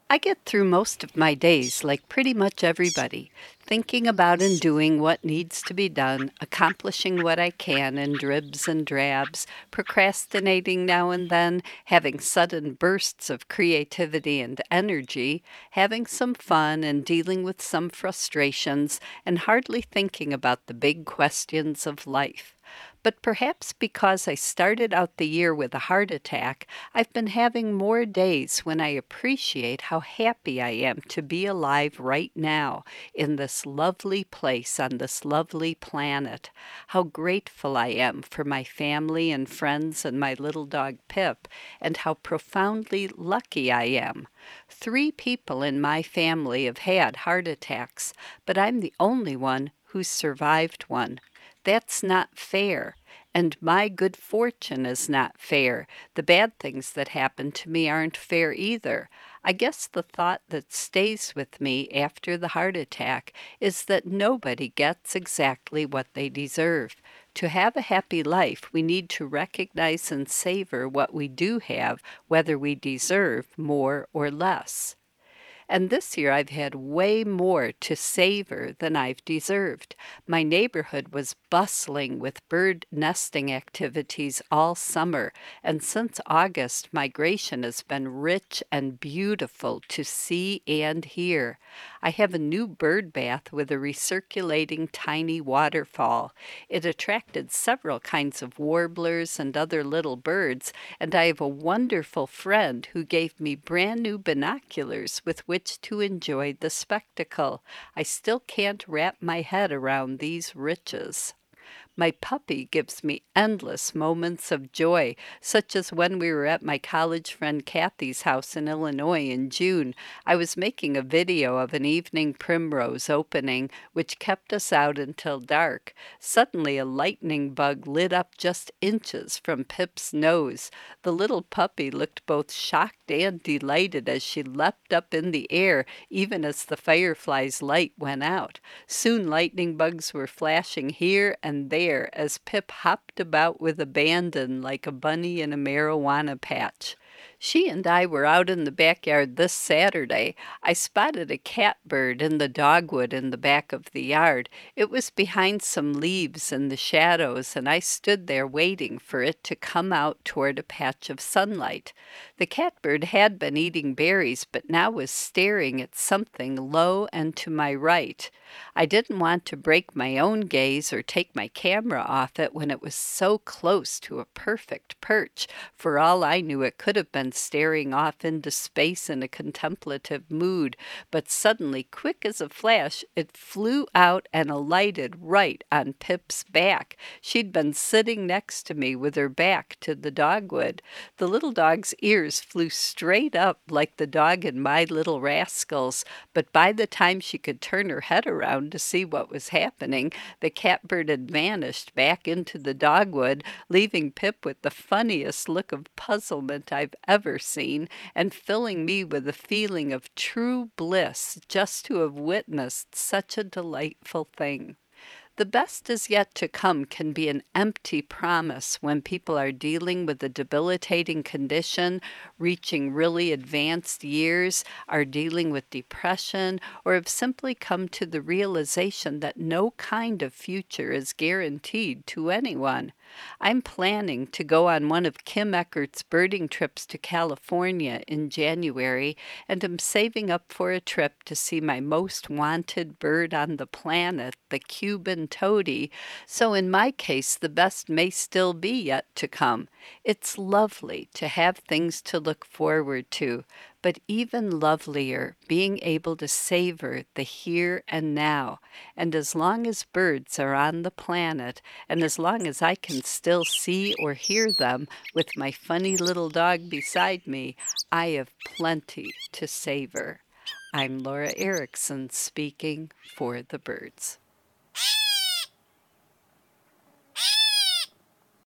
I get through most of my days like pretty much everybody, thinking about and doing what needs to be done, accomplishing what I can in dribs and drabs, procrastinating now and then, having sudden bursts of creativity and energy, having some fun and dealing with some frustrations, and hardly thinking about the big questions of life. But perhaps because I started out the year with a heart attack, I've been having more days when I appreciate how happy I am to be alive right now in this lovely place on this lovely planet. How grateful I am for my family and friends and my little dog Pip, and how profoundly lucky I am. 3 people in my family have had heart attacks, but I'm the only one who's survived one. That's not fair. And my good fortune is not fair. The bad things that happen to me aren't fair either. I guess the thought that stays with me after the heart attack is that nobody gets exactly what they deserve. To have a happy life, we need to recognize and savor what we do have, whether we deserve more or less. And this year I've had way more to savor than I've deserved. My neighborhood was bustling with bird nesting activities all summer, and since August, migration has been rich and beautiful to see and hear. I have a new bird bath with a recirculating tiny waterfall. It attracted several kinds of warblers and other little birds, and I have a wonderful friend who gave me brand new binoculars with which to enjoy the spectacle. I still can't wrap my head around these riches. My puppy gives me endless moments of joy, such as when we were at my college friend Kathy's house in Illinois in June. I was making a video of an evening primrose opening, which kept us out until dark. Suddenly, a lightning bug lit up just inches from Pip's nose. The little puppy looked both shocked and delighted as she leapt up in the air, even as the firefly's light went out. Soon lightning bugs were flashing here and there as Pip hopped about with abandon like a bunny in a marijuana patch. She and I were out in the backyard this Saturday. I spotted a catbird in the dogwood in the back of the yard. It was behind some leaves in the shadows, and I stood there waiting for it to come out toward a patch of sunlight. The catbird had been eating berries, but now was staring at something low and to my right. I didn't want to break my own gaze or take my camera off it when it was so close to a perfect perch. For all I knew, it could have been staring off into space in a contemplative mood, but suddenly, quick as a flash, it flew out and alighted right on Pip's back. She'd been sitting next to me with her back to the dogwood. The little dog's ears flew straight up like the dog in My Little Rascals, but by the time she could turn her head around to see what was happening, the catbird had vanished back into the dogwood, leaving Pip with the funniest look of puzzlement I've ever seen, and filling me with a feeling of true bliss just to have witnessed such a delightful thing. The best is yet to come can be an empty promise when people are dealing with a debilitating condition, reaching really advanced years, are dealing with depression, or have simply come to the realization that no kind of future is guaranteed to anyone. I'm planning to go on one of Kim Eckert's birding trips to California in January, and am saving up for a trip to see my most wanted bird on the planet, the Cuban toady, so in my case the best may still be yet to come. It's lovely to have things to look forward to, but even lovelier being able to savor the here and now. And as long as birds are on the planet, and as long as I can still see or hear them with my funny little dog beside me, I have plenty to savor. I'm Laura Erickson speaking for the birds.